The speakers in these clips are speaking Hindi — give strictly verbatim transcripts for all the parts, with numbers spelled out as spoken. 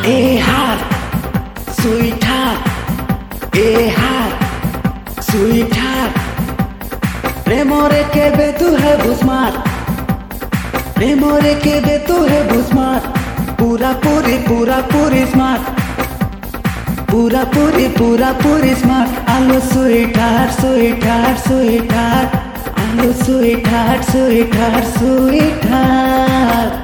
A heart, sweetheart. A heart, sweetheart. Premore ke be tu hai busmar. Premore ke be tu hai busmar. Pura puri, pura puri smart. Pura puri, pura puri smart. Hello sweetheart, sweetheart, sweetheart. Hello sweetheart, sweetheart, sweetheart.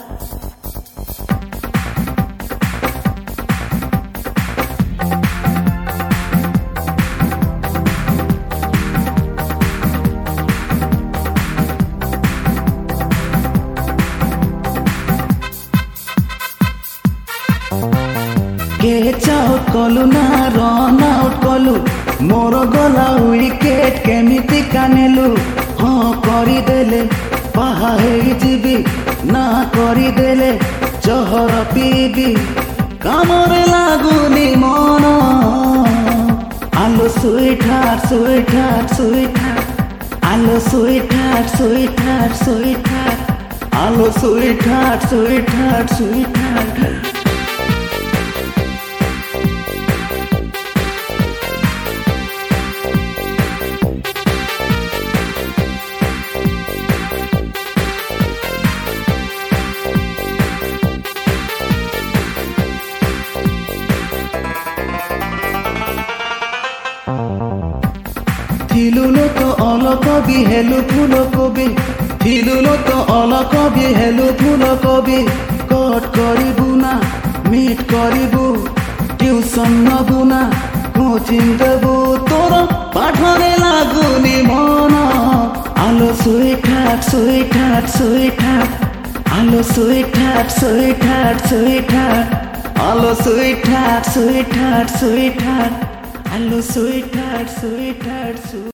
Catch out कलु ना रन आउट कलु मोर गला विकेट केमिति कानेलु हाँ करिदेले बाहा हेई जीवी ना करिदेले जहर पीबी कामरे लागुनी मन आलो स्वीटहार्ट स्वीटहार्ट स्वीटहार्ट आलो स्वीटहार्ट स्वीटहार्ट स्वीटहार्ट आलो स्वीटहार्ट स्वीटहार्ट स्वीटहार्ट थिलुलो तो अलक भी हेलु फूल कवि थिलुलो तो अलक भी हेलु फूल कवि कट करिबु ना मीट करिबु ट्यूशन नबु ना कोचिंग देबु तोर पाठरे लागुनी मन आलो स्वीटहार्ट स्वीटहार्ट स्वीटहार्ट आलो स्वीटहार्ट स्वीटहार्ट स्वीटहार्ट आलो sweetheart sweetheart sweetheart Hello sweetheart, sweetheart, sweetheart.